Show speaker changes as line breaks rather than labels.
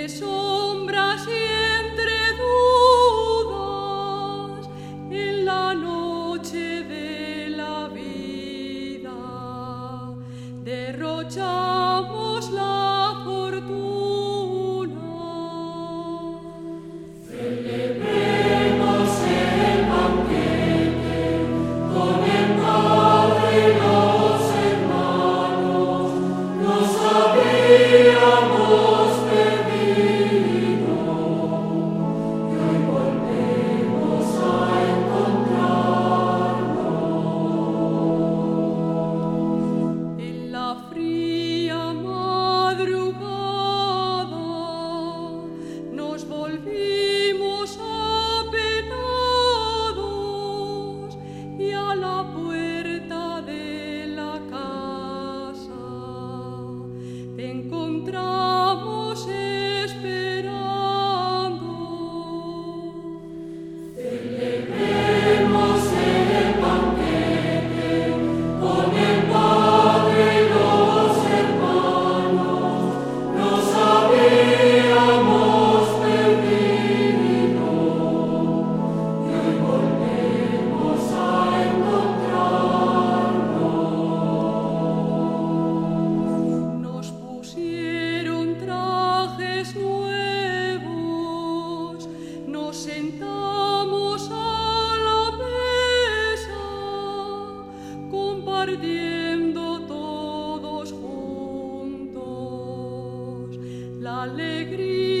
entre sombras y entre dudas, en la noche de la vida, derrochamos la fortuna.
Celebremos el banquete con el Padre y los hermanos, nos habíamos perdido y hoy volvemos a encontrarnos.
En la fría madrugada nos volvimos apenados y a la puerta de la casa te encontramos esperando.
Celebremos el banquete con el Padre y los hermanos, nos habíamos perdido y hoy volvemos a encontrarnos.
Nos pusieron trajes nuevos, nos sentamos a la mesa, compartiendo todos juntos la alegría